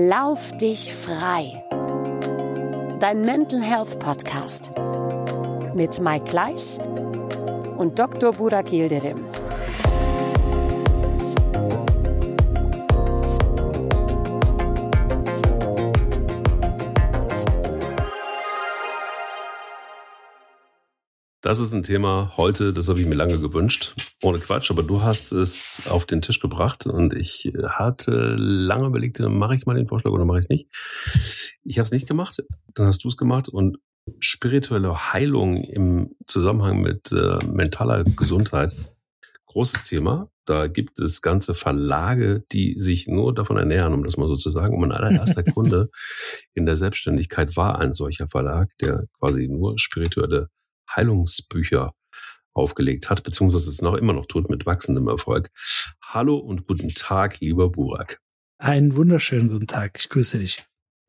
Lauf dich frei. Dein Mental Health Podcast mit Mike Kleiss und Dr. Burak Yildirim. Das ist ein Thema heute, das habe ich mir lange gewünscht. Ohne Quatsch, aber du hast es auf den Tisch gebracht und ich hatte lange überlegt, mache ich mal den Vorschlag oder mache ich es nicht. Ich habe es nicht gemacht, dann hast du es gemacht und spirituelle Heilung im Zusammenhang mit mentaler Gesundheit, großes Thema. Da gibt es ganze Verlage, die sich nur davon ernähren, um das mal so zu sagen. Und mein allererster Kunde in der Selbstständigkeit war ein solcher Verlag, der quasi nur spirituelle Heilungsbücher aufgelegt hat, beziehungsweise es noch immer noch tut mit wachsendem Erfolg. Hallo und guten Tag, lieber Burak. Einen wunderschönen guten Tag, ich grüße dich.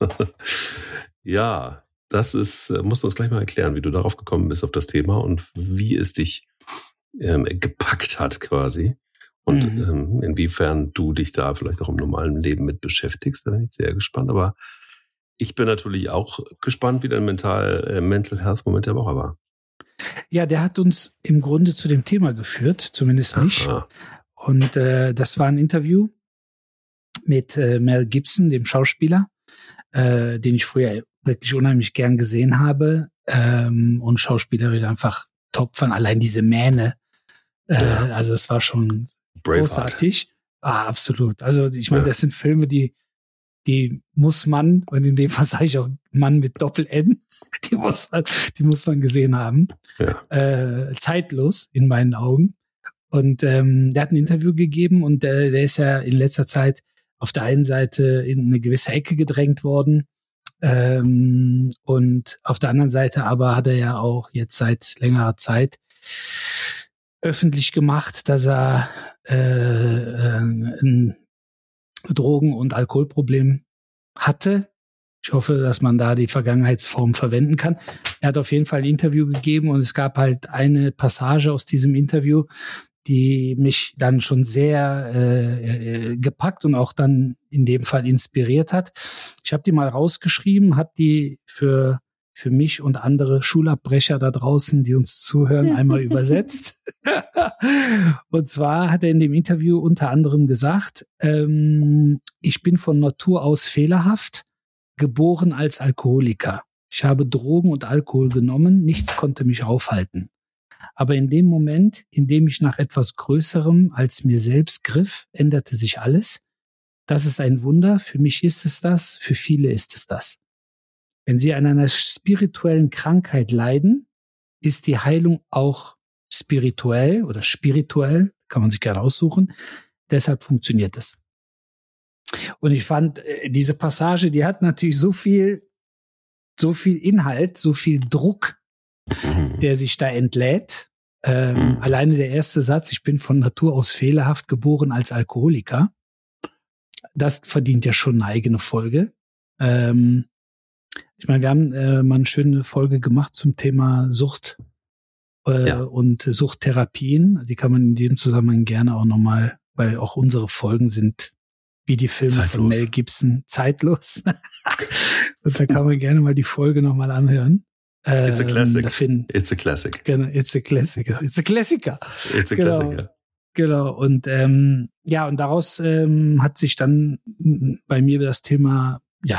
Ja, das ist, musst du uns gleich mal erklären, wie du darauf gekommen bist auf das Thema und wie es dich gepackt hat quasi und inwiefern du dich da vielleicht auch im normalen Leben mit beschäftigst. Da bin ich sehr gespannt, aber ich bin natürlich auch gespannt, wie dein Mental Health Moment der Woche war. Ja, der hat uns im Grunde zu dem Thema geführt, zumindest mich. Aha. Und das war ein Interview mit Mel Gibson, dem Schauspieler, den ich früher wirklich unheimlich gern gesehen habe und schauspielerisch einfach top fand. Allein diese Mähne, also es war schon großartig. Absolut. Also ich meine, das sind Filme, die muss man, und in dem Fall sage ich auch Mann mit Doppel-N, die muss man gesehen haben. Ja. Zeitlos in meinen Augen. Und der hat ein Interview gegeben und der ist ja in letzter Zeit auf der einen Seite in eine gewisse Ecke gedrängt worden und auf der anderen Seite aber hat er ja auch jetzt seit längerer Zeit öffentlich gemacht, dass er ein Drogen- und Alkoholproblem hatte. Ich hoffe, dass man da die Vergangenheitsform verwenden kann. Er hat auf jeden Fall ein Interview gegeben und es gab halt eine Passage aus diesem Interview, die mich dann schon sehr gepackt und auch dann in dem Fall inspiriert hat. Ich habe die mal rausgeschrieben, habe die für mich und andere Schulabbrecher da draußen, die uns zuhören, einmal übersetzt. Und zwar hat er in dem Interview unter anderem gesagt, ich bin von Natur aus fehlerhaft, geboren als Alkoholiker. Ich habe Drogen und Alkohol genommen, nichts konnte mich aufhalten. Aber in dem Moment, in dem ich nach etwas Größerem als mir selbst griff, änderte sich alles. Das ist ein Wunder, für mich ist es das, für viele ist es das. Wenn Sie an einer spirituellen Krankheit leiden, ist die Heilung auch spirituell oder spirituell, kann man sich gerne aussuchen. Deshalb funktioniert es. Und ich fand, diese Passage, die hat natürlich so viel Inhalt, so viel Druck, der sich da entlädt. Alleine der erste Satz, ich bin von Natur aus fehlerhaft geboren als Alkoholiker. Das verdient ja schon eine eigene Folge. Ich meine, wir haben mal eine schöne Folge gemacht zum Thema Sucht und Suchttherapien. Die kann man in diesem Zusammenhang gerne auch nochmal, weil auch unsere Folgen sind wie die Filme zeitlos von Mel Gibson, zeitlos. Und da kann man gerne mal die Folge nochmal anhören. It's a classic. It's a classic. Genau, it's a classic. It's a Klassiker. It's a Klassiker. Genau. Und und daraus hat sich dann bei mir das Thema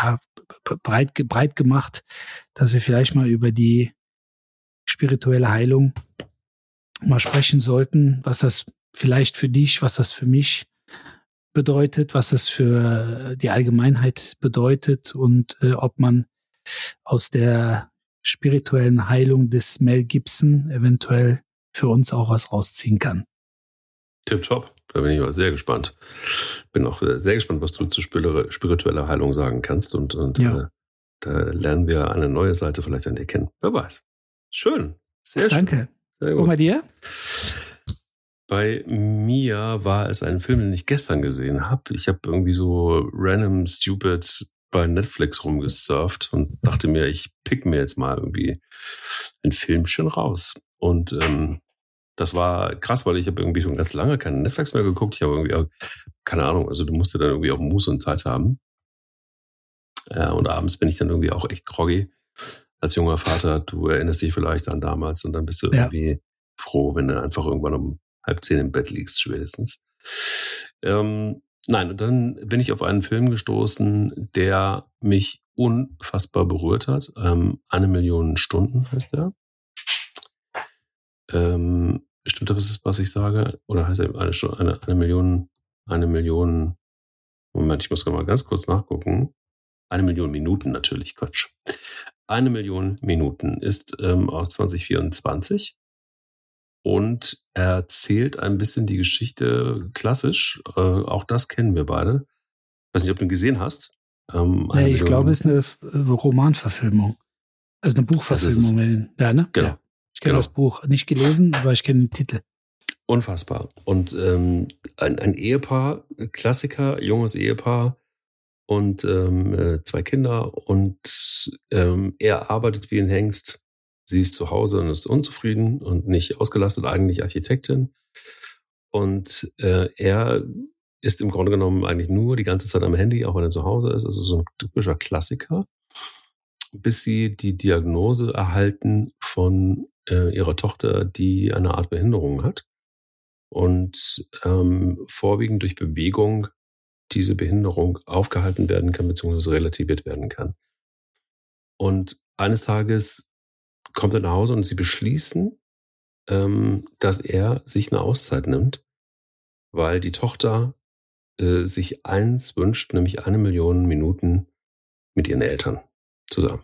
breit gemacht, dass wir vielleicht mal über die spirituelle Heilung mal sprechen sollten, was das vielleicht für dich, was das für mich bedeutet, was das für die Allgemeinheit bedeutet und ob man aus der spirituellen Heilung des Mel Gibson eventuell für uns auch was rausziehen kann. Tipptopp, da bin ich aber sehr gespannt. Bin auch sehr gespannt, was du zu spiritueller Heilung sagen kannst und da lernen wir eine neue Seite vielleicht an dir kennen. Wer weiß. Schön, sehr schön. Danke. Sehr gut. Und bei dir? Bei mir war es ein Film, den ich gestern gesehen habe. Ich habe irgendwie so random stupid bei Netflix rumgesurft und dachte mir, ich pick mir jetzt mal irgendwie ein Filmchen raus. Und das war krass, weil ich habe irgendwie schon ganz lange keinen Netflix mehr geguckt. Ich habe irgendwie auch, keine Ahnung, also du musst ja dann irgendwie auch Muße und Zeit haben. Und abends bin ich dann irgendwie auch echt groggy als junger Vater. Du erinnerst dich vielleicht an damals und dann bist du irgendwie froh, wenn du einfach irgendwann um 9:30 im Bett liegst, spätestens. Nein, und dann bin ich auf einen Film gestoßen, der mich unfassbar berührt hat. 1 Million Stunden heißt der. Stimmt das, was ich sage? Oder heißt er eine Million, Moment, ich muss mal ganz kurz nachgucken. 1 Million Minuten natürlich, Quatsch. 1 Million Minuten ist aus 2024 und erzählt ein bisschen die Geschichte klassisch. Auch das kennen wir beide. Ich weiß nicht, ob du ihn gesehen hast. Nee, ich glaube, es ist eine Romanverfilmung. Also eine Buchverfilmung. Ja, ne? Genau. Ja. Ich kenne das Buch. Nicht gelesen, aber ich kenne den Titel. Unfassbar. Und ein Ehepaar, Klassiker, junges Ehepaar und 2 Kinder. Und er arbeitet wie ein Hengst. Sie ist zu Hause und ist unzufrieden und nicht ausgelastet, eigentlich Architektin. Und er ist im Grunde genommen eigentlich nur die ganze Zeit am Handy, auch wenn er zu Hause ist. Also so ein typischer Klassiker, bis sie die Diagnose erhalten von ihrer Tochter, die eine Art Behinderung hat und vorwiegend durch Bewegung diese Behinderung aufgehalten werden kann, beziehungsweise relativiert werden kann. Und eines Tages kommt er nach Hause und sie beschließen, dass er sich eine Auszeit nimmt, weil die Tochter sich eins wünscht, nämlich 1 Million Minuten mit ihren Eltern zusammen.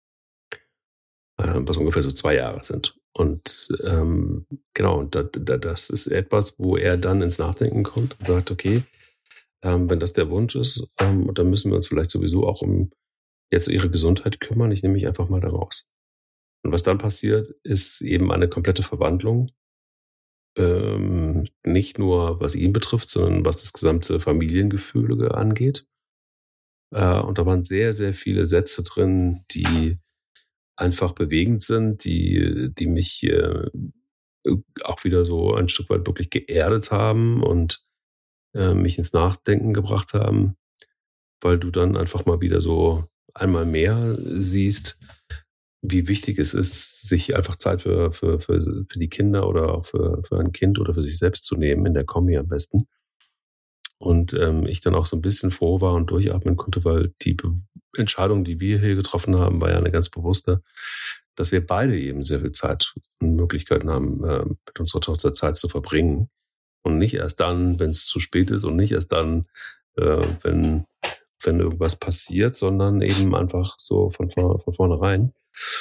Was ungefähr so 2 Jahre sind. Und genau, und das ist etwas, wo er dann ins Nachdenken kommt und sagt, okay, wenn das der Wunsch ist, dann müssen wir uns vielleicht sowieso auch um jetzt ihre Gesundheit kümmern. Ich nehme mich einfach mal da raus. Und was dann passiert, ist eben eine komplette Verwandlung. Nicht nur was ihn betrifft, sondern was das gesamte Familiengefüge angeht. Und da waren sehr, sehr viele Sätze drin, die einfach bewegend sind, die mich auch wieder so ein Stück weit wirklich geerdet haben und mich ins Nachdenken gebracht haben, weil du dann einfach mal wieder so einmal mehr siehst, wie wichtig es ist, sich einfach Zeit für die Kinder oder auch für ein Kind oder für sich selbst zu nehmen, in der Kombi am besten. Und ich dann auch so ein bisschen froh war und durchatmen konnte, weil die Entscheidung, die wir hier getroffen haben, war ja eine ganz bewusste, dass wir beide eben sehr viel Zeit und Möglichkeiten haben, mit unserer Tochter Zeit zu verbringen. Und nicht erst dann, wenn es zu spät ist und nicht erst dann, wenn irgendwas passiert, sondern eben einfach so von vornherein.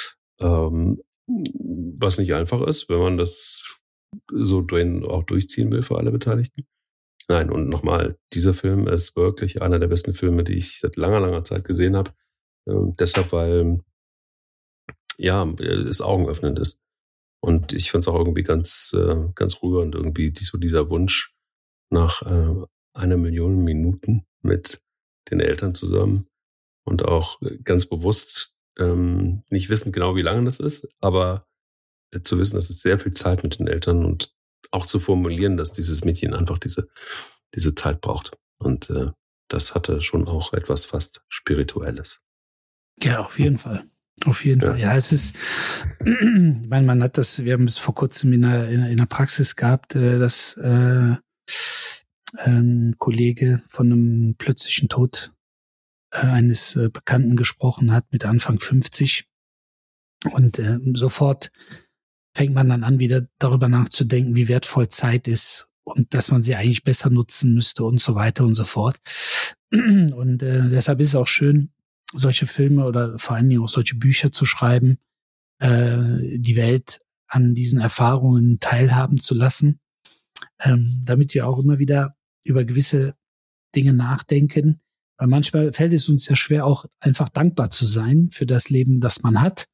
Was nicht einfach ist, wenn man das so auch durchziehen will für alle Beteiligten. Nein, und nochmal, dieser Film ist wirklich einer der besten Filme, die ich seit langer, langer Zeit gesehen habe. Deshalb, weil es augenöffnend ist. Und ich fand es auch irgendwie ganz, ganz rührend, irgendwie dieser Wunsch nach 1 Million Minuten mit den Eltern zusammen und auch ganz bewusst nicht wissen genau, wie lange das ist, aber zu wissen, dass es sehr viel Zeit mit den Eltern und auch zu formulieren, dass dieses Mädchen einfach diese Zeit braucht. Und das hatte schon auch etwas fast Spirituelles. Ja, auf jeden Fall. Auf jeden Fall. Ja, es ist, ich meine, wir haben es vor kurzem in der Praxis gehabt, dass ein Kollege von einem plötzlichen Tod eines Bekannten gesprochen hat mit Anfang 50. Und sofort fängt man dann an, wieder darüber nachzudenken, wie wertvoll Zeit ist und dass man sie eigentlich besser nutzen müsste und so weiter und so fort. Und deshalb ist es auch schön, solche Filme oder vor allen Dingen auch solche Bücher zu schreiben, die Welt an diesen Erfahrungen teilhaben zu lassen, damit wir auch immer wieder über gewisse Dinge nachdenken. Weil manchmal fällt es uns ja schwer, auch einfach dankbar zu sein für das Leben, das man hat.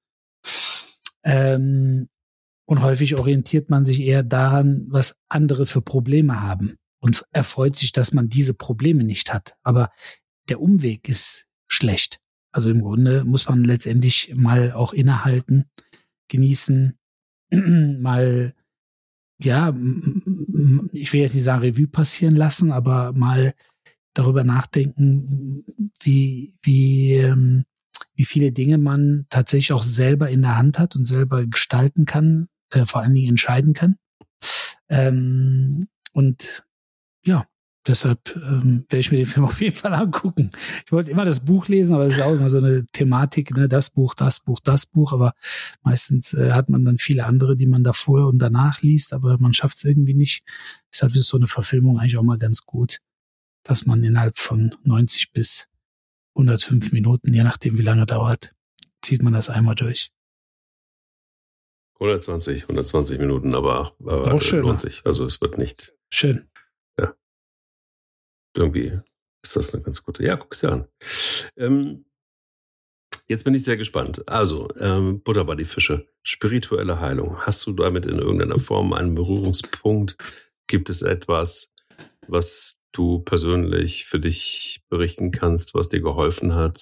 Und häufig orientiert man sich eher daran, was andere für Probleme haben und erfreut sich, dass man diese Probleme nicht hat. Aber der Umweg ist schlecht. Also im Grunde muss man letztendlich mal auch innehalten, genießen, mal, ja, ich will jetzt nicht sagen Revue passieren lassen, aber mal darüber nachdenken, wie viele Dinge man tatsächlich auch selber in der Hand hat und selber gestalten kann, vor allen Dingen entscheiden kann. Und ja, deshalb werde ich mir den Film auf jeden Fall angucken. Ich wollte immer das Buch lesen, aber das ist auch immer so eine Thematik, ne? Das Buch, aber meistens hat man dann viele andere, die man davor und danach liest, aber man schafft es irgendwie nicht. Deshalb ist so eine Verfilmung eigentlich auch mal ganz gut, dass man innerhalb von 90 bis 105 Minuten, je nachdem wie lange dauert, zieht man das einmal durch. 120 Minuten, aber lohnt sich. Also es wird nicht. Schön. Ja. Irgendwie ist das eine ganz gute. Ja, guck's dir an. Jetzt bin ich sehr gespannt. Also, Butter bei die Fische. Spirituelle Heilung. Hast du damit in irgendeiner Form einen Berührungspunkt? Gibt es etwas, was du persönlich für dich berichten kannst, was dir geholfen hat?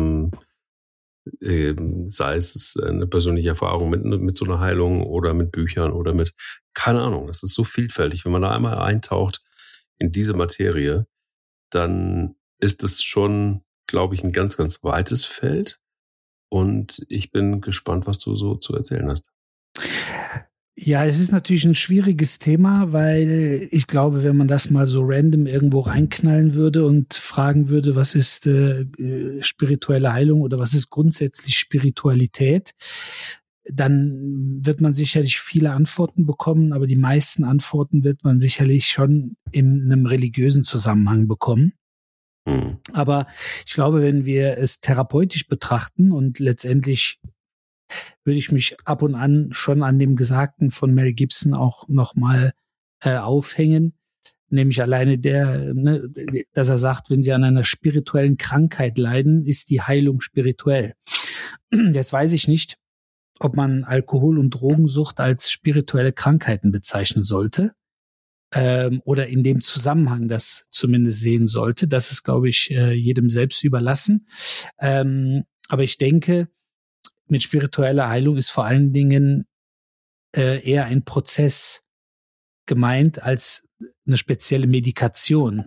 Sei es eine persönliche Erfahrung mit so einer Heilung oder mit Büchern oder mit, keine Ahnung, das ist so vielfältig. Wenn man da einmal eintaucht in diese Materie, dann ist es schon, glaube ich, ein ganz, ganz weites Feld. Und ich bin gespannt, was du so zu erzählen hast. Ja, es ist natürlich ein schwieriges Thema, weil ich glaube, wenn man das mal so random irgendwo reinknallen würde und fragen würde, was ist spirituelle Heilung oder was ist grundsätzlich Spiritualität, dann wird man sicherlich viele Antworten bekommen, aber die meisten Antworten wird man sicherlich schon in einem religiösen Zusammenhang bekommen. Aber ich glaube, wenn wir es therapeutisch betrachten und letztendlich würde ich mich ab und an schon an dem Gesagten von Mel Gibson auch nochmal aufhängen, nämlich alleine dass er sagt, wenn sie an einer spirituellen Krankheit leiden, ist die Heilung spirituell. Jetzt weiß ich nicht, ob man Alkohol- und Drogensucht als spirituelle Krankheiten bezeichnen sollte oder in dem Zusammenhang das zumindest sehen sollte. Das ist, glaube ich, jedem selbst überlassen. Aber ich denke, mit spiritueller Heilung ist vor allen Dingen eher ein Prozess gemeint als eine spezielle Medikation.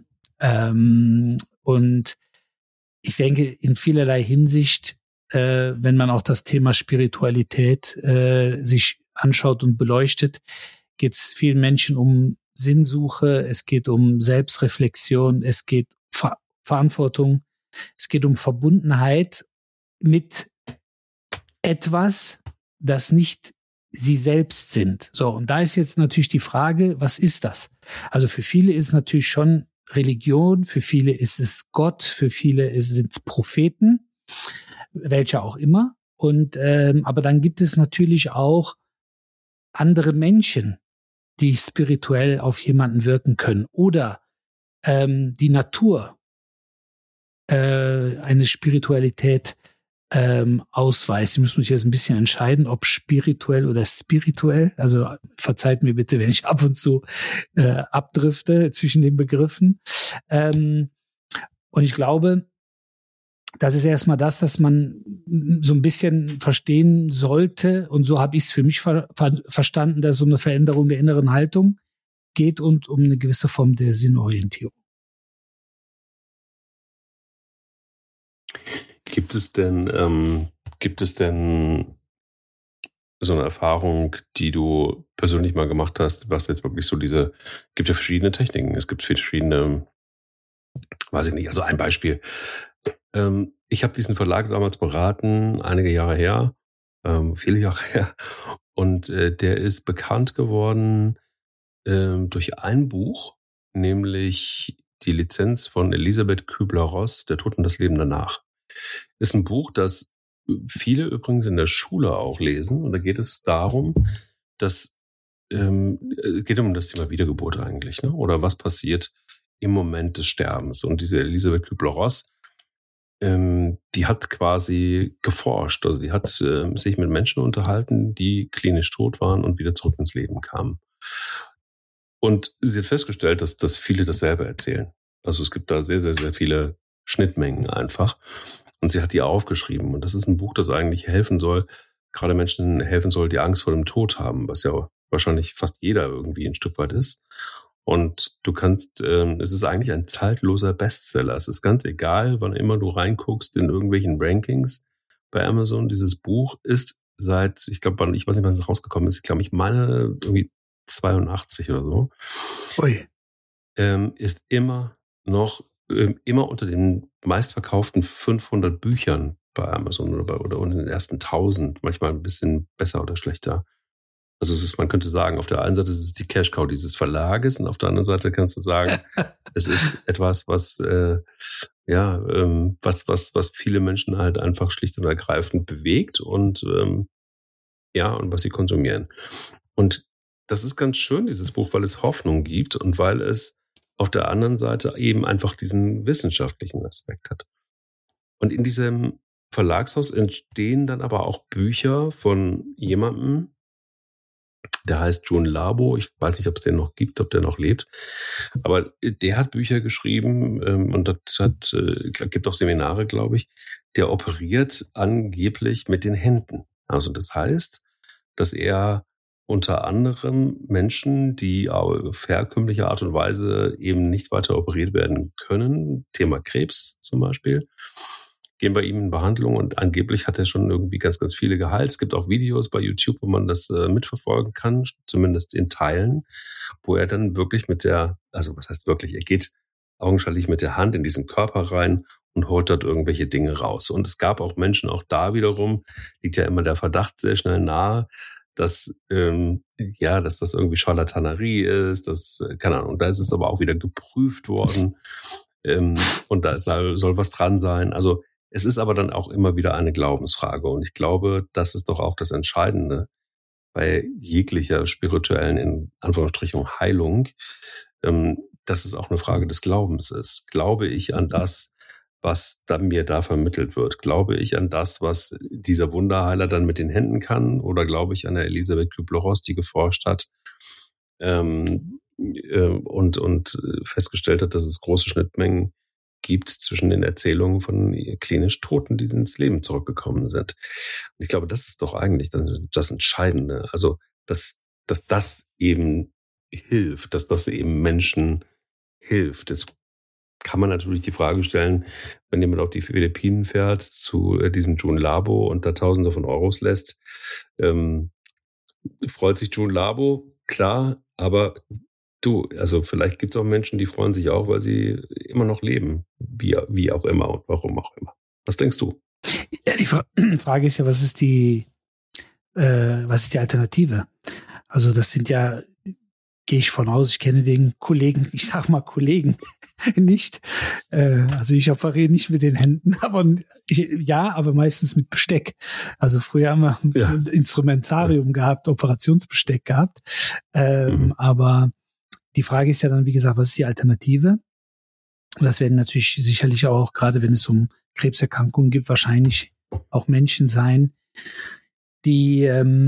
Und ich denke, in vielerlei Hinsicht, wenn man auch das Thema Spiritualität sich anschaut und beleuchtet, geht es vielen Menschen um Sinnsuche, es geht um Selbstreflexion, es geht um Verantwortung, es geht um Verbundenheit mit etwas, das nicht sie selbst sind. So, und da ist jetzt natürlich die Frage, was ist das? Also für viele ist es natürlich schon Religion, für viele ist es Gott, für viele sind es Propheten, welcher auch immer. Und aber dann gibt es natürlich auch andere Menschen, die spirituell auf jemanden wirken können. Oder die Natur eine Spiritualität ausweist. Ich muss mich jetzt ein bisschen entscheiden, ob spirituell oder spirituell. Also verzeiht mir bitte, wenn ich ab und zu abdrifte zwischen den Begriffen. Und ich glaube, das ist erstmal das, dass man so ein bisschen verstehen sollte. Und so habe ich es für mich verstanden, dass es um eine Veränderung der inneren Haltung geht und um eine gewisse Form der Sinnorientierung. Gibt es denn so eine Erfahrung, die du persönlich mal gemacht hast, was jetzt wirklich so gibt ja verschiedene Techniken, es gibt verschiedene, weiß ich nicht, also ein Beispiel. Ich habe diesen Verlag damals beraten, einige Jahre her, viele Jahre her, und der ist bekannt geworden durch ein Buch, nämlich die Lizenz von Elisabeth Kübler-Ross, Der Tod und das Leben danach. Ist ein Buch, das viele übrigens in der Schule auch lesen. Und da geht es darum, dass geht um das Thema Wiedergeburt eigentlich, ne? Oder was passiert im Moment des Sterbens. Und diese Elisabeth Kübler-Ross, die hat quasi geforscht. Also die hat sich mit Menschen unterhalten, die klinisch tot waren und wieder zurück ins Leben kamen. Und sie hat festgestellt, dass viele dasselbe erzählen. Also es gibt da sehr, sehr, sehr viele Schnittmengen einfach. Und sie hat die aufgeschrieben. Und das ist ein Buch, das eigentlich helfen soll, gerade Menschen helfen soll, die Angst vor dem Tod haben, was ja wahrscheinlich fast jeder irgendwie ein Stück weit ist. Und du kannst, es ist eigentlich ein zeitloser Bestseller. Es ist ganz egal, wann immer du reinguckst in irgendwelchen Rankings bei Amazon. Dieses Buch ist seit, ich glaube, ich weiß nicht, wann es rausgekommen ist. Ich meine irgendwie 82 oder so. Ui. Ist immer noch, immer unter den meistverkauften 500 Büchern bei Amazon oder unter den ersten 1000. Manchmal ein bisschen besser oder schlechter. Also man könnte sagen, auf der einen Seite ist es die Cash-Cow dieses Verlages und auf der anderen Seite kannst du sagen, es ist etwas, was viele Menschen halt einfach schlicht und ergreifend bewegt und und was sie konsumieren. Und das ist ganz schön, dieses Buch, weil es Hoffnung gibt und weil es auf der anderen Seite eben einfach diesen wissenschaftlichen Aspekt hat. Und in diesem Verlagshaus entstehen dann aber auch Bücher von jemandem, der heißt June Labo. Ich weiß nicht, ob es den noch gibt, ob der noch lebt. Aber der hat Bücher geschrieben und gibt auch Seminare, glaube ich. Der operiert angeblich mit den Händen. Also das heißt, dass er unter anderem Menschen, die auf herkömmliche Art und Weise eben nicht weiter operiert werden können, Thema Krebs zum Beispiel, gehen bei ihm in Behandlung und angeblich hat er schon irgendwie ganz, ganz viele geheilt. Es gibt auch Videos bei YouTube, wo man das mitverfolgen kann, zumindest in Teilen, wo er dann wirklich er geht augenscheinlich mit der Hand in diesen Körper rein und holt dort irgendwelche Dinge raus. Und es gab auch Menschen, auch da wiederum, liegt ja immer der Verdacht sehr schnell nahe, dass das irgendwie Charlatanerie ist, keine Ahnung, da ist es aber auch wieder geprüft worden und da soll was dran sein. Also es ist aber dann auch immer wieder eine Glaubensfrage und ich glaube, das ist doch auch das Entscheidende bei jeglicher spirituellen, in Anführungsstrichen, Heilung, dass es auch eine Frage des Glaubens ist. Glaube ich an das, was mir da vermittelt wird? Glaube ich an das, was dieser Wunderheiler dann mit den Händen kann? Oder glaube ich an der Elisabeth Kübler-Ross, die geforscht hat und festgestellt hat, dass es große Schnittmengen gibt zwischen den Erzählungen von klinisch Toten, die ins Leben zurückgekommen sind. Und ich glaube, das ist doch eigentlich das Entscheidende. Also, dass das eben hilft, dass das eben Menschen hilft. Jetzt kann man natürlich die Frage stellen, wenn jemand auf die Philippinen fährt zu diesem June Labo und da Tausende von Euros lässt, freut sich June Labo, klar, aber also vielleicht gibt es auch Menschen, die freuen sich auch, weil sie immer noch leben, wie auch immer und warum auch immer. Was denkst du? Ja, die Frage ist ja, was ist die Alternative? Also das sind ja, gehe ich von aus, ich kenne den Kollegen, ich sag mal Kollegen, nicht. Also ich operiere nicht mit den Händen, aber meistens mit Besteck. Also früher haben wir ein Instrumentarium gehabt, Operationsbesteck gehabt. Aber die Frage ist ja dann, wie gesagt, was ist die Alternative? Und das werden natürlich sicherlich auch, gerade wenn es um Krebserkrankungen gibt, wahrscheinlich auch Menschen sein, die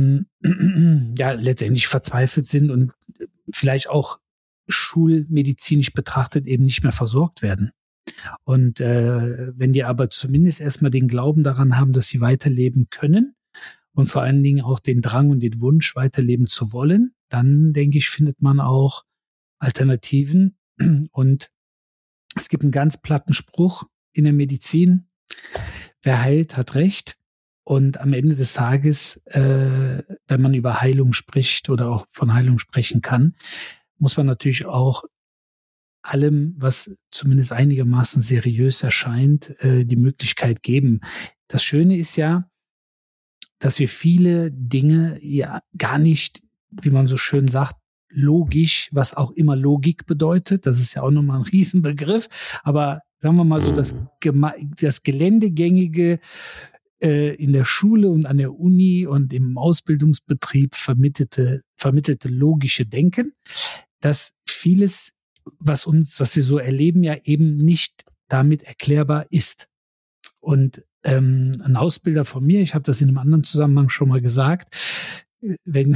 letztendlich verzweifelt sind und vielleicht auch schulmedizinisch betrachtet eben nicht mehr versorgt werden. Und wenn die aber zumindest erstmal den Glauben daran haben, dass sie weiterleben können und vor allen Dingen auch den Drang und den Wunsch, weiterleben zu wollen, dann, denke ich, findet man auch Alternativen. Und es gibt einen ganz platten Spruch in der Medizin: Wer heilt, hat Recht. Und am Ende des Tages, wenn man über Heilung spricht oder auch von Heilung sprechen kann, muss man natürlich auch allem, was zumindest einigermaßen seriös erscheint, die Möglichkeit geben. Das Schöne ist ja, dass wir viele Dinge ja gar nicht, wie man so schön sagt, logisch, was auch immer Logik bedeutet, das ist ja auch nochmal ein Riesenbegriff, aber sagen wir mal so, das geländegängige in der Schule und an der Uni und im Ausbildungsbetrieb vermittelte logische Denken, dass vieles, was wir so erleben, ja eben nicht damit erklärbar ist. Und ein Ausbilder von mir, ich habe das in einem anderen Zusammenhang schon mal gesagt, wenn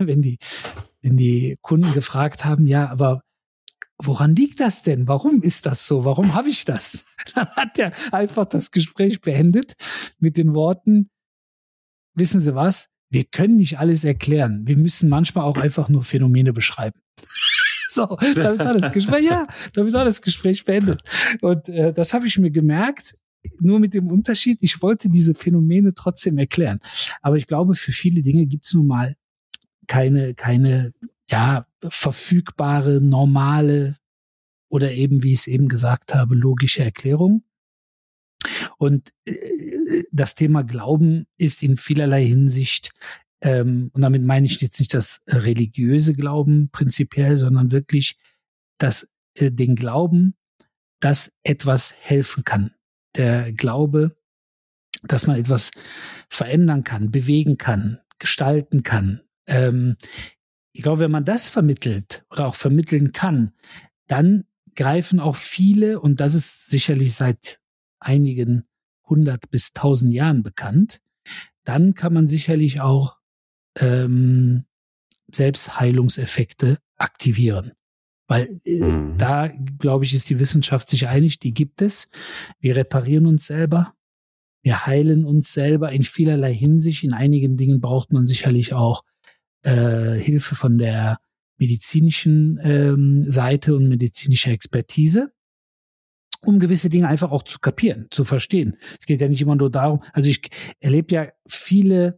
die Kunden gefragt haben, ja, aber woran liegt das denn? Warum ist das so? Warum habe ich das? Dann hat er einfach das Gespräch beendet mit den Worten: Wissen Sie was? Wir können nicht alles erklären. Wir müssen manchmal auch einfach nur Phänomene beschreiben. So, damit war das Gespräch, damit war das Gespräch beendet. Und das habe ich mir gemerkt, nur mit dem Unterschied, ich wollte diese Phänomene trotzdem erklären. Aber ich glaube, für viele Dinge gibt es nun mal keine verfügbare, normale oder eben, wie ich es eben gesagt habe, logische Erklärung. Und das Thema Glauben ist in vielerlei Hinsicht, und damit meine ich jetzt nicht das religiöse Glauben prinzipiell, sondern wirklich den Glauben, dass etwas helfen kann. Der Glaube, dass man etwas verändern kann, bewegen kann, gestalten kann. Ich glaube, wenn man das vermittelt oder auch vermitteln kann, dann greifen auch viele, und das ist sicherlich seit einigen 100 bis 1000 Jahren bekannt, dann kann man sicherlich auch Selbstheilungseffekte aktivieren. Weil da, glaube ich, ist die Wissenschaft sich einig, die gibt es. Wir reparieren uns selber. Wir heilen uns selber in vielerlei Hinsicht. In einigen Dingen braucht man sicherlich auch Hilfe von der medizinischen Seite und medizinischer Expertise, um gewisse Dinge einfach auch zu kapieren, zu verstehen. Es geht ja nicht immer nur darum, also ich erlebe ja viele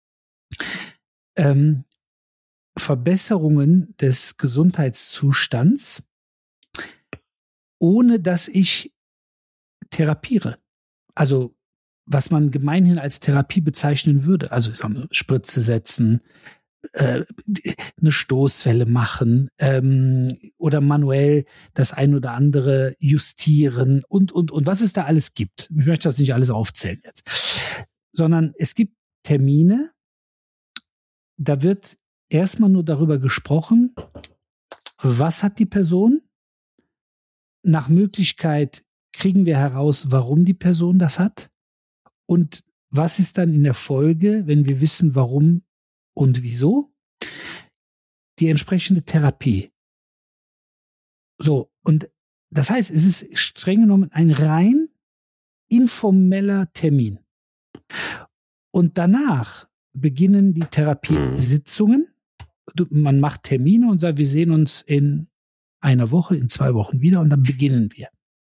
Verbesserungen des Gesundheitszustands, ohne dass ich therapiere. Also was man gemeinhin als Therapie bezeichnen würde. Also ich sag mal, Spritze setzen, eine Stoßwelle machen oder manuell das ein oder andere justieren und was es da alles gibt. Ich möchte das nicht alles aufzählen jetzt. Sondern es gibt Termine, da wird erstmal nur darüber gesprochen, was hat die Person? Nach Möglichkeit kriegen wir heraus, warum die Person das hat. Und was ist dann in der Folge, wenn wir wissen, warum und wieso? Die entsprechende Therapie. So, und das heißt, es ist streng genommen ein rein informeller Termin. Und danach beginnen die Therapiesitzungen. Man macht Termine und sagt, wir sehen uns in einer Woche, in 2 Wochen wieder und dann beginnen wir.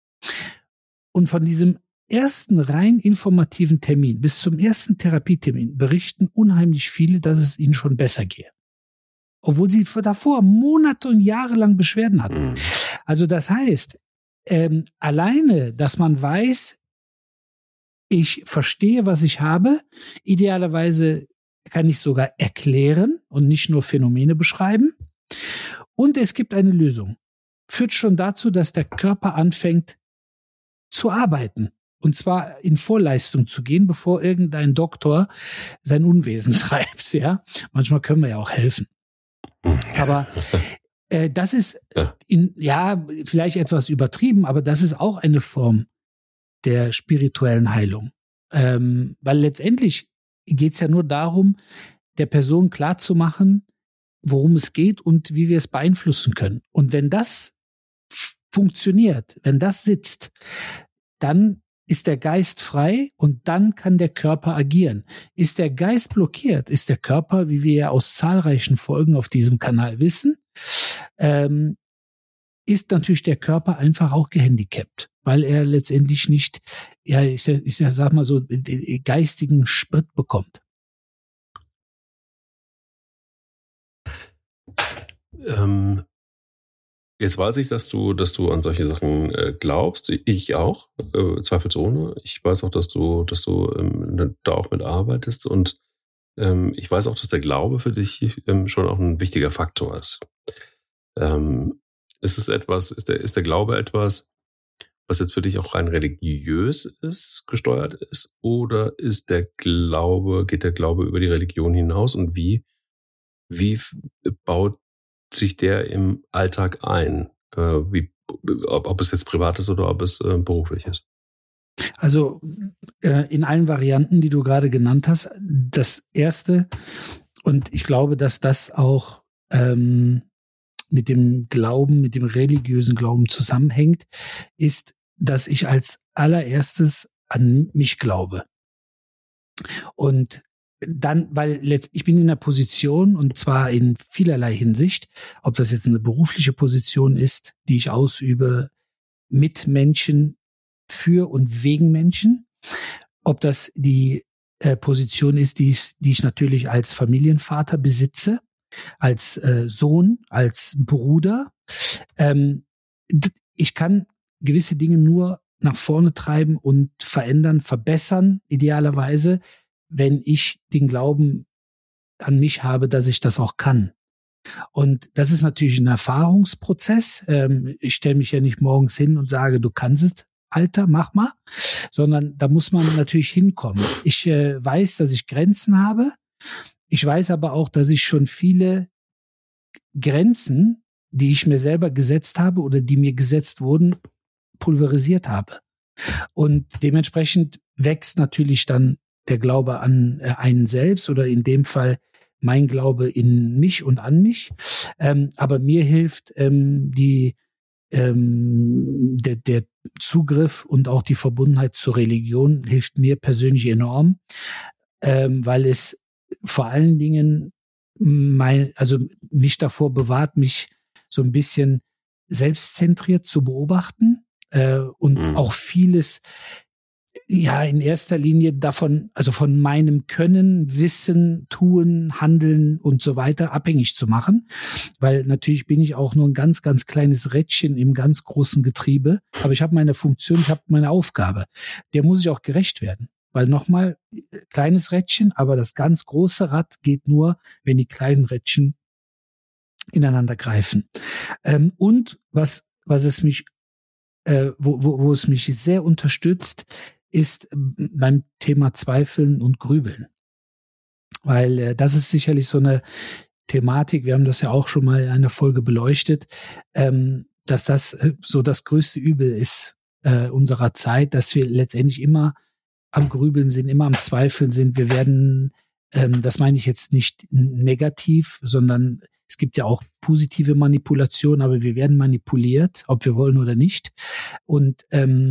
Und von diesem ersten rein informativen Termin bis zum ersten Therapietermin berichten unheimlich viele, dass es ihnen schon besser gehe. Obwohl sie davor Monate und Jahre lang Beschwerden hatten. Also das heißt, alleine, dass man weiß, ich verstehe, was ich habe, idealerweise kann ich sogar erklären und nicht nur Phänomene beschreiben. Und es gibt eine Lösung. Führt schon dazu, dass der Körper anfängt zu arbeiten. Und zwar in Vorleistung zu gehen, bevor irgendein Doktor sein Unwesen treibt. Ja, manchmal können wir ja auch helfen. Aber das ist vielleicht etwas übertrieben, aber das ist auch eine Form der spirituellen Heilung. Weil letztendlich geht es ja nur darum, der Person klarzumachen, worum es geht und wie wir es beeinflussen können. Und wenn das funktioniert, wenn das sitzt, dann ist der Geist frei und dann kann der Körper agieren. Ist der Geist blockiert, ist der Körper, wie wir ja aus zahlreichen Folgen auf diesem Kanal wissen, ist natürlich der Körper einfach auch gehandicapt, weil er letztendlich nicht, sag mal so, den geistigen Sprit bekommt. Jetzt weiß ich, dass du an solche Sachen glaubst. Ich auch, zweifelsohne. Ich weiß auch, dass du da auch mit arbeitest und ich weiß auch, dass der Glaube für dich schon auch ein wichtiger Faktor ist. Ist der Glaube etwas, was jetzt für dich auch rein religiös gesteuert ist, oder geht der Glaube über die Religion hinaus und wie baut sich der im Alltag ein? Ob es jetzt privat ist oder ob es beruflich ist? Also in allen Varianten, die du gerade genannt hast, das erste, und ich glaube, dass das auch mit dem Glauben, mit dem religiösen Glauben zusammenhängt, ist, dass ich als allererstes an mich glaube. Und dann, weil ich bin in der Position, und zwar in vielerlei Hinsicht, ob das jetzt eine berufliche Position ist, die ich ausübe mit Menschen, für und wegen Menschen, ob das die Position ist, die ich natürlich als Familienvater besitze, als Sohn, als Bruder. Ich kann gewisse Dinge nur nach vorne treiben und verändern, verbessern, idealerweise, wenn ich den Glauben an mich habe, dass ich das auch kann. Und das ist natürlich ein Erfahrungsprozess. Ich stelle mich ja nicht morgens hin und sage, du kannst es, Alter, mach mal, sondern da muss man natürlich hinkommen. Ich weiß, dass ich Grenzen habe. Ich weiß aber auch, dass ich schon viele Grenzen, die ich mir selber gesetzt habe oder die mir gesetzt wurden, pulverisiert habe. Und dementsprechend wächst natürlich dann der Glaube an einen selbst oder in dem Fall mein Glaube in mich und an mich. Aber mir hilft der Zugriff und auch die Verbundenheit zur Religion hilft mir persönlich enorm, weil es vor allen Dingen mich davor bewahrt, mich so ein bisschen selbstzentriert zu beobachten und auch vieles ja in erster Linie davon, also von meinem Können, Wissen, Tun, Handeln und so weiter abhängig zu machen, weil natürlich bin ich auch nur ein ganz, ganz kleines Rädchen im ganz großen Getriebe, aber ich habe meine Funktion, ich habe meine Aufgabe, der muss ich auch gerecht werden, weil nochmal, kleines Rädchen, aber das ganz große Rad geht nur, wenn die kleinen Rädchen ineinander greifen. Und was es mich, wo es mich sehr unterstützt, ist beim Thema Zweifeln und Grübeln. Weil das ist sicherlich so eine Thematik, wir haben das ja auch schon mal in einer Folge beleuchtet, dass das so das größte Übel ist unserer Zeit, dass wir letztendlich immer am Grübeln sind, immer am Zweifeln sind. Wir werden, das meine ich jetzt nicht negativ, sondern es gibt ja auch positive Manipulation, aber wir werden manipuliert, ob wir wollen oder nicht. Und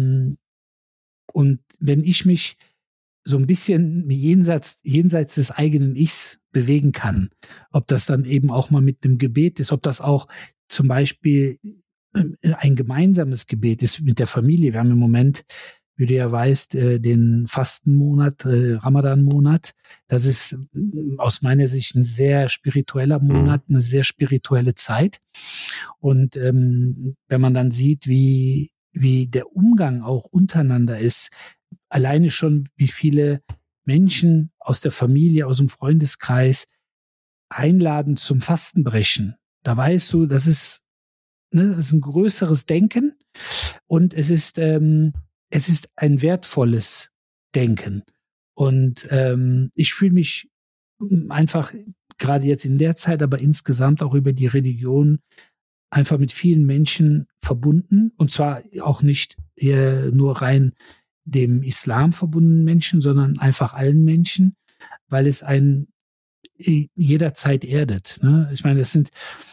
wenn ich mich so ein bisschen jenseits des eigenen Ichs bewegen kann, ob das dann eben auch mal mit einem Gebet ist, ob das auch zum Beispiel ein gemeinsames Gebet ist mit der Familie. Wir haben im Moment, wie du ja weißt, den Fastenmonat, Ramadan-Monat. Das ist aus meiner Sicht ein sehr spiritueller Monat, eine sehr spirituelle Zeit. Und wenn man dann sieht, wie der Umgang auch untereinander ist, alleine schon, wie viele Menschen aus der Familie, aus dem Freundeskreis einladen zum Fastenbrechen. Da weißt du, das ist ein größeres Denken und es ist ein wertvolles Denken. Und ich fühle mich einfach gerade jetzt in der Zeit, aber insgesamt auch über die Religion einfach mit vielen Menschen verbunden, und zwar auch nicht nur rein dem Islam verbundenen Menschen, sondern einfach allen Menschen, weil es einen jederzeit erdet. Ne? Ich meine, das sind,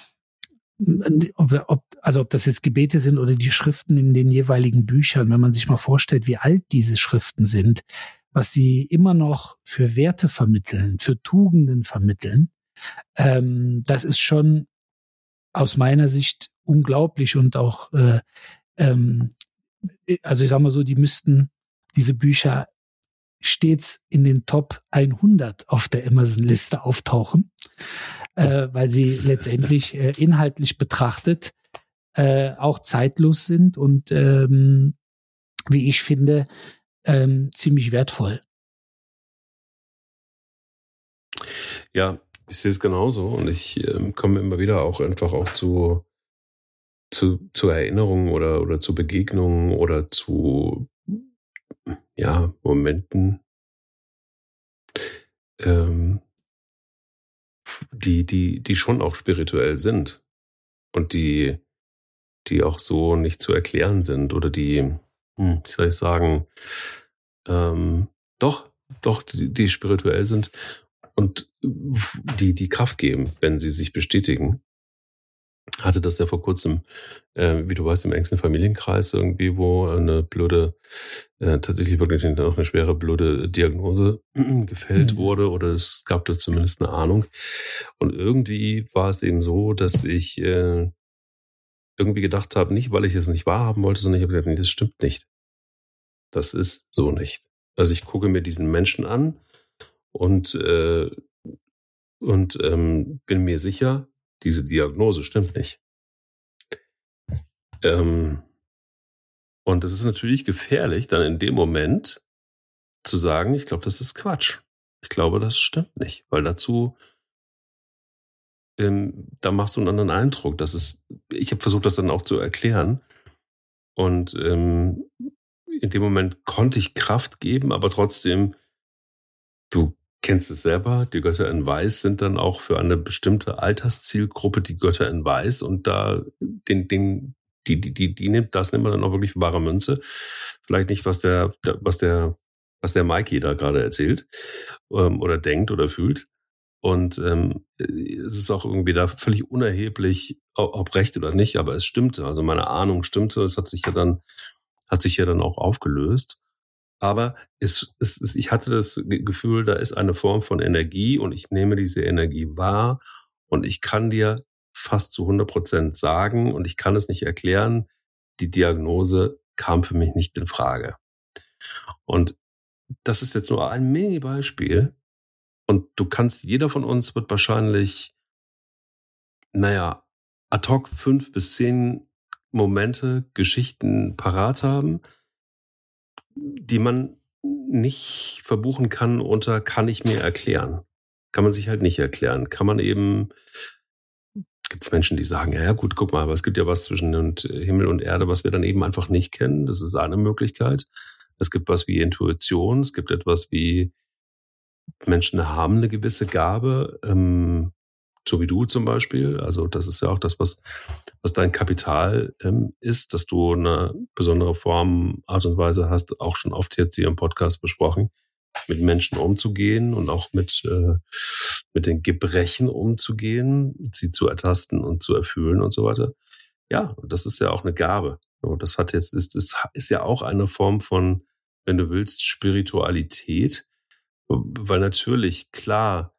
ob das jetzt Gebete sind oder die Schriften in den jeweiligen Büchern, wenn man sich mal vorstellt, wie alt diese Schriften sind, was sie immer noch für Werte vermitteln, für Tugenden vermitteln, das ist schon aus meiner Sicht unglaublich und auch, also ich sag mal so, die müssten diese Bücher stets in den Top 100 auf der Amazon-Liste auftauchen, weil sie letztendlich inhaltlich betrachtet auch zeitlos sind und wie ich finde, ziemlich wertvoll. Ja, ich sehe es genauso und ich komme immer wieder auch einfach auch zu Erinnerungen oder zu Begegnungen oder zu Momenten, die schon auch spirituell sind und die auch so nicht zu erklären sind oder die, wie soll ich sagen, die spirituell sind und die Kraft geben, wenn sie sich bestätigen. hatte das ja vor kurzem, wie du weißt, im engsten Familienkreis irgendwie, wo eine blöde, tatsächlich wirklich noch eine schwere blöde Diagnose gefällt wurde, oder es gab da zumindest eine Ahnung. Und irgendwie war es eben so, dass ich irgendwie gedacht habe, nicht weil ich es nicht wahrhaben wollte, sondern ich habe gesagt, nee, das stimmt nicht. Das ist so nicht. Also ich gucke mir diesen Menschen an und bin mir sicher, diese Diagnose stimmt nicht. Und es ist natürlich gefährlich, dann in dem Moment zu sagen, ich glaube, das ist Quatsch. Ich glaube, das stimmt nicht, weil dazu, da machst du einen anderen Eindruck. Ich habe versucht, das dann auch zu erklären. Und in dem Moment konnte ich Kraft geben, aber trotzdem, du kennst es selber, die Götter in Weiß sind dann auch für eine bestimmte Alterszielgruppe die Götter in Weiß, und da nimmt man dann auch wirklich für wahre Münze. Vielleicht nicht, was der Mikey da gerade erzählt oder denkt oder fühlt. Und es ist auch irgendwie da völlig unerheblich, ob recht oder nicht, aber es stimmte. Also meine Ahnung stimmte. Es hat sich ja dann auch aufgelöst. Aber ich hatte das Gefühl, da ist eine Form von Energie und ich nehme diese Energie wahr und ich kann dir fast zu 100% sagen und ich kann es nicht erklären, die Diagnose kam für mich nicht in Frage. Und das ist jetzt nur ein Mini-Beispiel und jeder von uns wird wahrscheinlich, ad hoc 5 bis 10 Momente, Geschichten parat haben, die man nicht verbuchen kann unter kann ich mir erklären. Kann man sich halt nicht erklären. Gibt es Menschen, die sagen, ja gut, guck mal, aber es gibt ja was zwischen Himmel und Erde, was wir dann eben einfach nicht kennen. Das ist eine Möglichkeit. Es gibt was wie Intuition. Es gibt etwas wie Menschen haben eine gewisse Gabe, so wie du zum Beispiel. Also das ist ja auch das, was dein Kapital ist, dass du eine besondere Form, Art und Weise hast, auch schon oft jetzt hier im Podcast besprochen, mit Menschen umzugehen und auch mit den Gebrechen umzugehen, sie zu ertasten und zu erfühlen und so weiter. Ja, das ist ja auch eine Gabe. Und das ist ja auch eine Form von, wenn du willst, Spiritualität, weil natürlich, klar,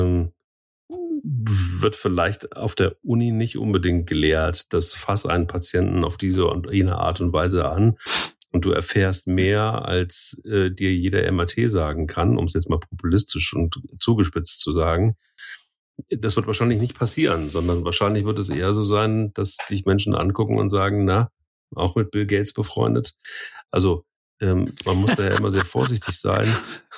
wird vielleicht auf der Uni nicht unbedingt gelehrt, das fass einen Patienten auf diese und jene Art und Weise an und du erfährst mehr, als dir jeder MRT sagen kann, um es jetzt mal populistisch und zugespitzt zu sagen. Das wird wahrscheinlich nicht passieren, sondern wahrscheinlich wird es eher so sein, dass dich Menschen angucken und sagen, auch mit Bill Gates befreundet. Also man muss da ja immer sehr vorsichtig sein.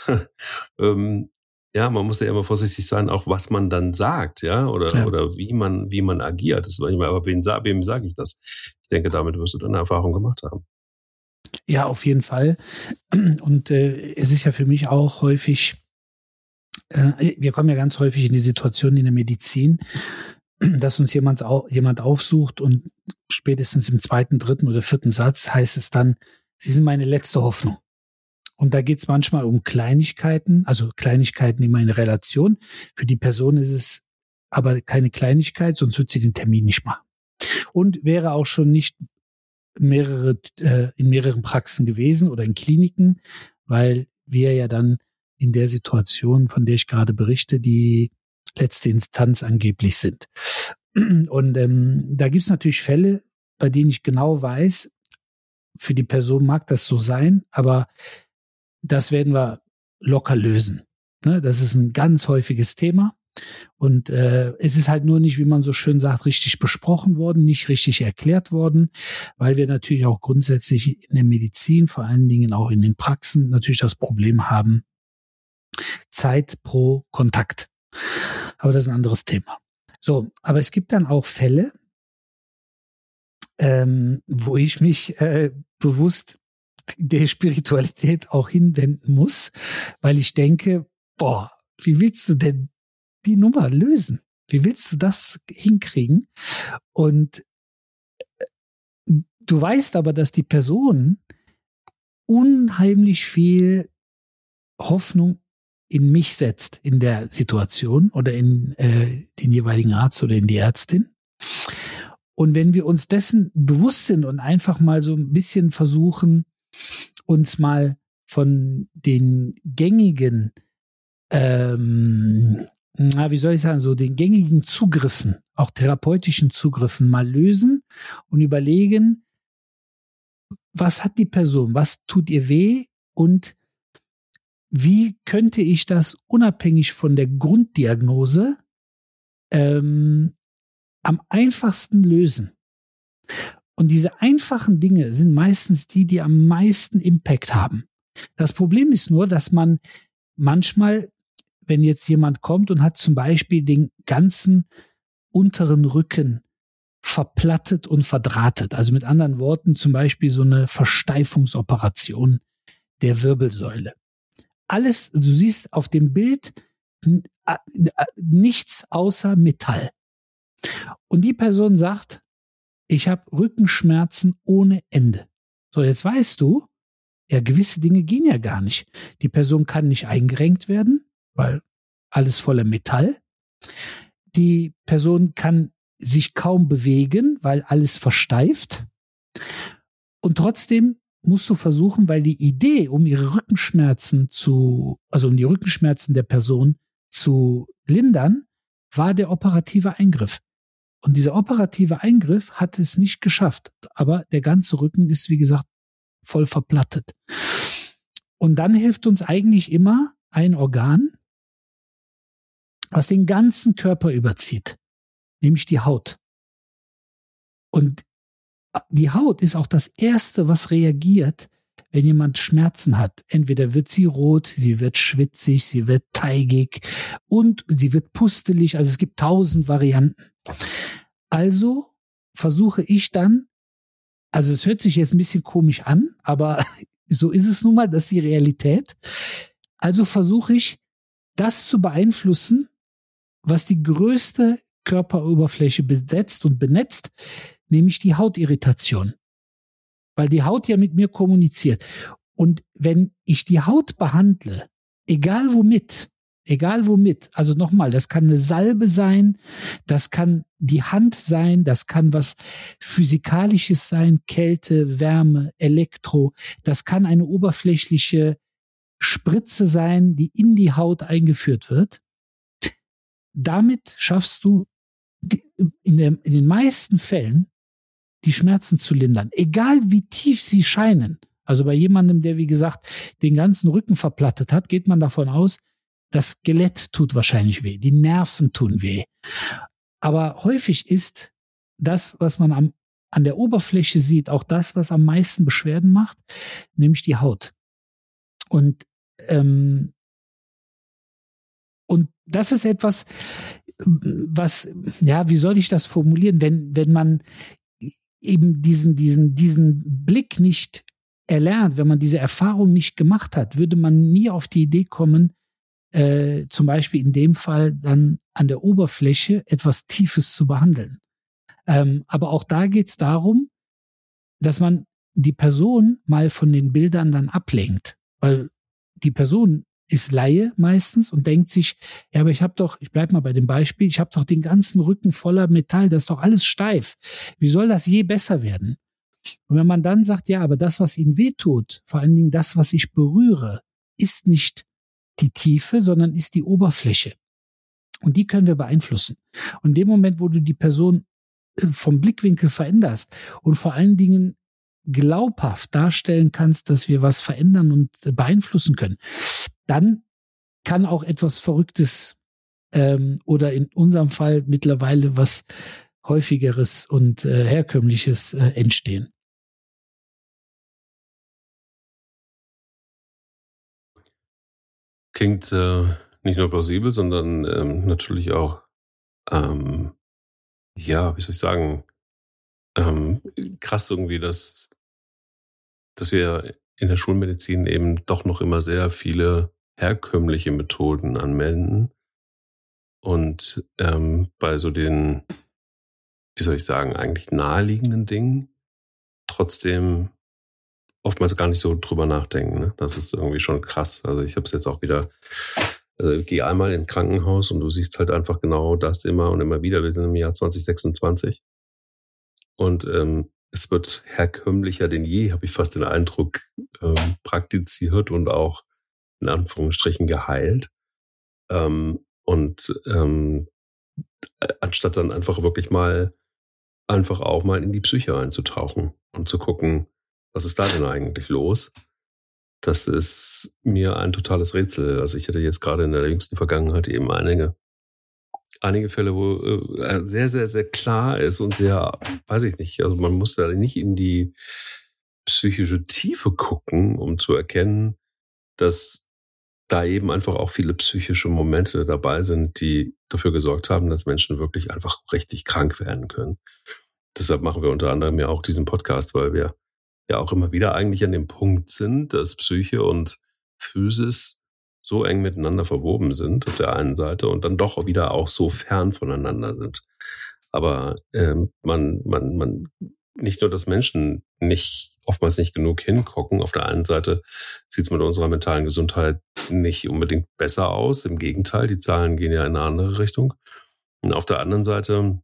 Ja, man muss ja immer vorsichtig sein, auch was man dann sagt, oder wie man agiert. Das ist manchmal, aber wem sage ich das? Ich denke, damit wirst du deine Erfahrung gemacht haben. Ja, auf jeden Fall. Und es ist ja für mich auch häufig, wir kommen ja ganz häufig in die Situation in der Medizin, dass uns jemand aufsucht und spätestens im 2., 3. oder 4. Satz heißt es dann, Sie sind meine letzte Hoffnung. Und da geht es manchmal um Kleinigkeiten, also Kleinigkeiten immer in Relation. Für die Person ist es aber keine Kleinigkeit, sonst wird sie den Termin nicht machen. Und wäre auch schon nicht in mehreren Praxen gewesen oder in Kliniken, weil wir ja dann in der Situation, von der ich gerade berichte, die letzte Instanz angeblich sind. Und da gibt es natürlich Fälle, bei denen ich genau weiß, für die Person mag das so sein, aber das werden wir locker lösen. Das ist ein ganz häufiges Thema. Und es ist halt nur nicht, wie man so schön sagt, richtig besprochen worden, nicht richtig erklärt worden, weil wir natürlich auch grundsätzlich in der Medizin, vor allen Dingen auch in den Praxen, natürlich das Problem haben, Zeit pro Kontakt. Aber das ist ein anderes Thema. So, aber es gibt dann auch Fälle, wo ich mich bewusst der Spiritualität auch hinwenden muss, weil ich denke, wie willst du denn die Nummer lösen? Wie willst du das hinkriegen? Und du weißt aber, dass die Person unheimlich viel Hoffnung in mich setzt in der Situation oder in den jeweiligen Arzt oder in die Ärztin. Und wenn wir uns dessen bewusst sind und einfach mal so ein bisschen versuchen, uns mal von den gängigen, wie soll ich sagen, so den gängigen Zugriffen, auch therapeutischen Zugriffen mal lösen und überlegen, was hat die Person, was tut ihr weh und wie könnte ich das unabhängig von der Grunddiagnose am einfachsten lösen. Und diese einfachen Dinge sind meistens die am meisten Impact haben. Das Problem ist nur, dass man manchmal, wenn jetzt jemand kommt und hat zum Beispiel den ganzen unteren Rücken verplattet und verdrahtet, also mit anderen Worten zum Beispiel so eine Versteifungsoperation der Wirbelsäule. Alles, du siehst auf dem Bild nichts außer Metall. Und die Person sagt, ich habe Rückenschmerzen ohne Ende. So, jetzt weißt du, ja, gewisse Dinge gehen ja gar nicht. Die Person kann nicht eingerenkt werden, weil alles voller Metall. Die Person kann sich kaum bewegen, weil alles versteift. Und trotzdem musst du versuchen, weil die Idee, um die Rückenschmerzen der Person zu lindern, war der operative Eingriff. Und dieser operative Eingriff hat es nicht geschafft. Aber der ganze Rücken ist, wie gesagt, voll verplattet. Und dann hilft uns eigentlich immer ein Organ, was den ganzen Körper überzieht, nämlich die Haut. Und die Haut ist auch das Erste, was reagiert, wenn jemand Schmerzen hat. Entweder wird sie rot, sie wird schwitzig, sie wird teigig und sie wird pustelig. Also es gibt 1000 Varianten. Also versuche ich dann, also es hört sich jetzt ein bisschen komisch an, aber so ist es nun mal, das ist die Realität. Also versuche ich, das zu beeinflussen, was die größte Körperoberfläche besetzt und benetzt, nämlich die Hautirritation. Weil die Haut ja mit mir kommuniziert. Und wenn ich die Haut behandle, egal womit, also nochmal, das kann eine Salbe sein, das kann die Hand sein, das kann was Physikalisches sein, Kälte, Wärme, Elektro, das kann eine oberflächliche Spritze sein, die in die Haut eingeführt wird. Damit schaffst du in den meisten Fällen die Schmerzen zu lindern, egal wie tief sie scheinen. Also bei jemandem, der wie gesagt den ganzen Rücken verplattet hat, geht man davon aus, das Skelett tut wahrscheinlich weh, die Nerven tun weh. Aber häufig ist das, was man an der Oberfläche sieht, auch das, was am meisten Beschwerden macht, nämlich die Haut. Und das ist etwas, was, ja, wie soll ich das formulieren, wenn man eben diesen Blick nicht erlernt, wenn man diese Erfahrung nicht gemacht hat, würde man nie auf die Idee kommen, zum Beispiel in dem Fall dann an der Oberfläche etwas Tiefes zu behandeln. Aber auch da geht es darum, dass man die Person mal von den Bildern dann ablenkt, weil die Person ist Laie meistens und denkt sich, ja, aber ich bleib mal bei dem Beispiel, ich habe doch den ganzen Rücken voller Metall, das ist doch alles steif. Wie soll das je besser werden? Und wenn man dann sagt, ja, aber das, was Ihnen wehtut, vor allen Dingen das, was ich berühre, ist nicht die Tiefe, sondern ist die Oberfläche. Und die können wir beeinflussen. Und in dem Moment, wo du die Person vom Blickwinkel veränderst und vor allen Dingen glaubhaft darstellen kannst, dass wir was verändern und beeinflussen können, dann kann auch etwas Verrücktes oder in unserem Fall mittlerweile was Häufigeres und Herkömmliches entstehen. Klingt nicht nur plausibel, sondern natürlich auch, ja, wie soll ich sagen, krass irgendwie, dass wir in der Schulmedizin eben doch noch immer sehr viele herkömmliche Methoden anwenden und bei so den, wie soll ich sagen, eigentlich naheliegenden Dingen trotzdem oftmals gar nicht so drüber nachdenken. Ne? Das ist irgendwie schon krass. Also ich habe es jetzt auch wieder, gehe einmal in ein Krankenhaus und du siehst halt einfach genau das immer und immer wieder. Wir sind im Jahr 2026 Und es wird herkömmlicher denn je, habe ich fast den Eindruck, praktiziert und auch in Anführungsstrichen geheilt. Anstatt dann einfach wirklich einfach auch mal in die Psyche einzutauchen und zu gucken, was ist da denn eigentlich los? Das ist mir ein totales Rätsel. Also ich hatte jetzt gerade in der jüngsten Vergangenheit eben einige Fälle, wo sehr, sehr, sehr klar ist und sehr, weiß ich nicht, also man muss da nicht in die psychische Tiefe gucken, um zu erkennen, dass da eben einfach auch viele psychische Momente dabei sind, die dafür gesorgt haben, dass Menschen wirklich einfach richtig krank werden können. Deshalb machen wir unter anderem ja auch diesen Podcast, weil wir ja auch immer wieder eigentlich an dem Punkt sind, dass Psyche und Physis so eng miteinander verwoben sind auf der einen Seite und dann doch wieder auch so fern voneinander sind. Aber man nicht nur, dass Menschen oftmals nicht genug hingucken. Auf der einen Seite sieht es mit unserer mentalen Gesundheit nicht unbedingt besser aus. Im Gegenteil, die Zahlen gehen ja in eine andere Richtung. Und auf der anderen Seite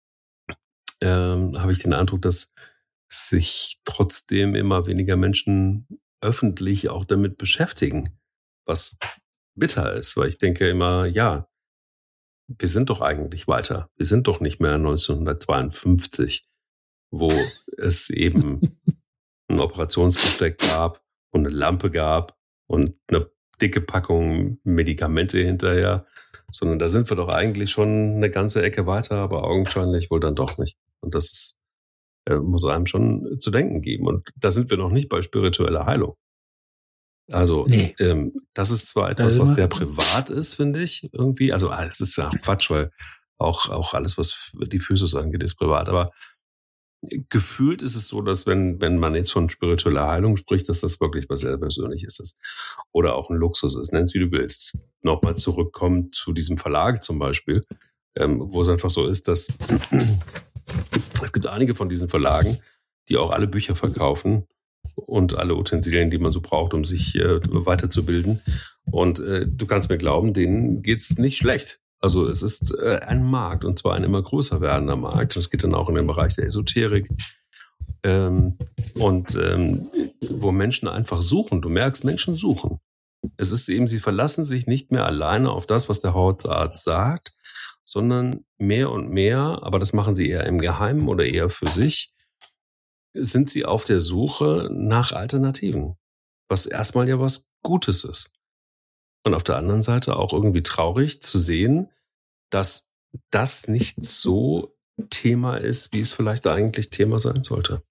habe ich den Eindruck, dass sich trotzdem immer weniger Menschen öffentlich auch damit beschäftigen, was bitter ist, weil ich denke immer, ja, wir sind doch eigentlich weiter. Wir sind doch nicht mehr 1952, wo es eben ein Operationsbesteck gab und eine Lampe gab und eine dicke Packung Medikamente hinterher, sondern da sind wir doch eigentlich schon eine ganze Ecke weiter, aber augenscheinlich wohl dann doch nicht. Und das muss einem schon zu denken geben. Und da sind wir noch nicht bei spiritueller Heilung. Also Nee. Das ist zwar etwas, was sehr privat ist, finde ich, irgendwie. Also es ist ja Quatsch, weil auch alles, was die Physis angeht, ist privat. Aber gefühlt ist es so, dass wenn man jetzt von spiritueller Heilung spricht, dass das wirklich was sehr Persönliches ist. Oder auch ein Luxus ist, nenn es wie du willst. Nochmal zurückkommen zu diesem Verlag zum Beispiel, wo es einfach so ist, dass es gibt einige von diesen Verlagen, die auch alle Bücher verkaufen und alle Utensilien, die man so braucht, um sich weiterzubilden. Und du kannst mir glauben, denen geht's nicht schlecht. Also es ist ein Markt, und zwar ein immer größer werdender Markt. Das geht dann auch in den Bereich der Esoterik. Wo Menschen einfach suchen. Du merkst, Menschen suchen. Es ist eben, sie verlassen sich nicht mehr alleine auf das, was der Hausarzt sagt, sondern mehr und mehr, aber das machen sie eher im Geheimen oder eher für sich, sind sie auf der Suche nach Alternativen, was erstmal ja was Gutes ist. Und auf der anderen Seite auch irgendwie traurig zu sehen, dass das nicht so Thema ist, wie es vielleicht eigentlich Thema sein sollte.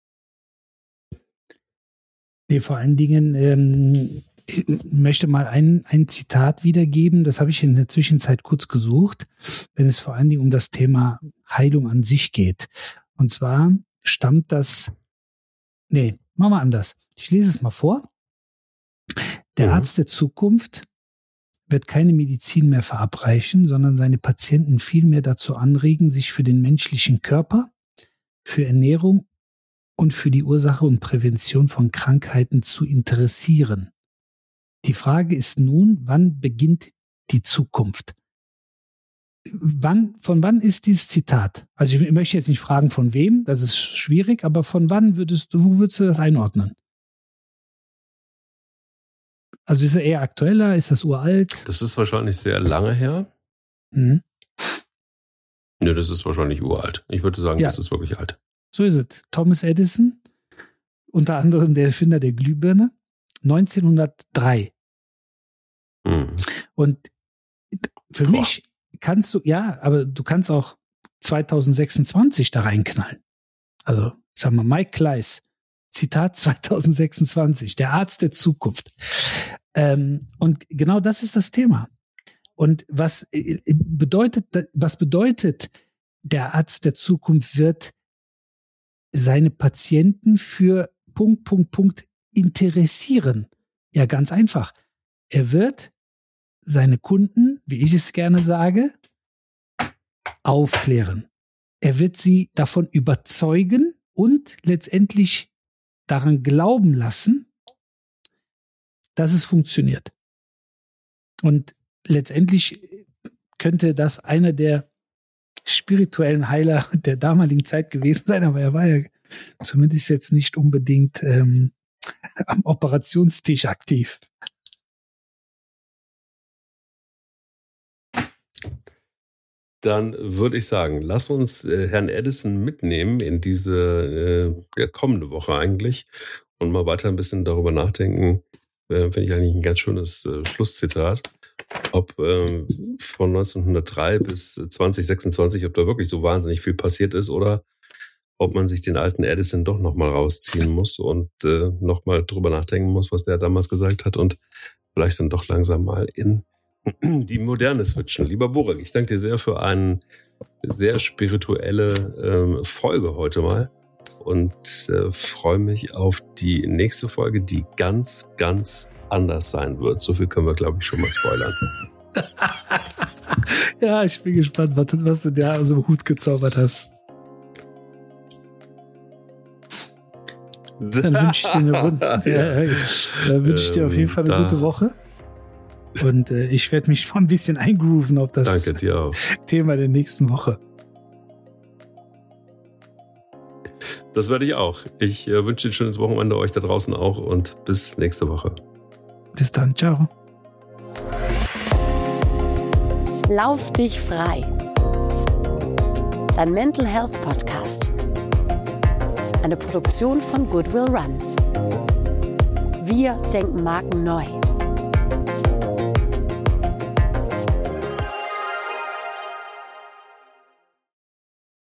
Nee, vor allen Dingen ich möchte mal ein Zitat wiedergeben, das habe ich in der Zwischenzeit kurz gesucht, wenn es vor allen Dingen um das Thema Heilung an sich geht. Und zwar stammt das, machen wir anders. Ich lese es mal vor. Der Arzt der Zukunft wird keine Medizin mehr verabreichen, sondern seine Patienten vielmehr dazu anregen, sich für den menschlichen Körper, für Ernährung und für die Ursache und Prävention von Krankheiten zu interessieren. Die Frage ist nun, wann beginnt die Zukunft? Von wann ist dieses Zitat? Also ich möchte jetzt nicht fragen, von wem, das ist schwierig, aber von wann wo würdest du das einordnen? Also ist er eher aktueller, ist das uralt? Das ist wahrscheinlich sehr lange her. Mhm. Nö, das ist wahrscheinlich uralt. Ich würde sagen, das ist wirklich alt. So ist es. Thomas Edison, unter anderem der Erfinder der Glühbirne, 1903. Und für mich kannst du, aber du kannst auch 2026 da reinknallen. Also, sagen wir, Mike Kleiss, Zitat 2026, der Arzt der Zukunft. Und genau das ist das Thema. Und was bedeutet, der Arzt der Zukunft wird seine Patienten für ... interessieren? Ja, ganz einfach. Er wird seine Kunden, wie ich es gerne sage, aufklären. Er wird sie davon überzeugen und letztendlich daran glauben lassen, dass es funktioniert. Und letztendlich könnte das einer der spirituellen Heiler der damaligen Zeit gewesen sein, aber er war ja zumindest jetzt nicht unbedingt am Operationstisch aktiv. Dann würde ich sagen, lass uns Herrn Edison mitnehmen in diese kommende Woche eigentlich und mal weiter ein bisschen darüber nachdenken. Finde ich eigentlich ein ganz schönes Schlusszitat. Ob von 1903 bis 2026, ob da wirklich so wahnsinnig viel passiert ist oder ob man sich den alten Edison doch nochmal rausziehen muss und nochmal drüber nachdenken muss, was der damals gesagt hat und vielleicht dann doch langsam mal in die Moderne switchen. Lieber Burak, ich danke dir sehr für eine sehr spirituelle Folge heute mal und freue mich auf die nächste Folge, die ganz, ganz anders sein wird. So viel können wir, glaube ich, schon mal spoilern. Ja, ich bin gespannt, was du da aus dem Hut gezaubert hast. Dann wünsche ich dir auf jeden Fall eine gute Woche. Und ich werde mich mal ein bisschen eingrooven auf das Thema der nächsten Woche. Das werde ich auch. Ich wünsche dir ein schönes Wochenende, euch da draußen auch und bis nächste Woche. Bis dann, ciao. Lauf dich frei. Dein Mental Health Podcast. Eine Produktion von Goodwill Run. Wir denken Marken neu.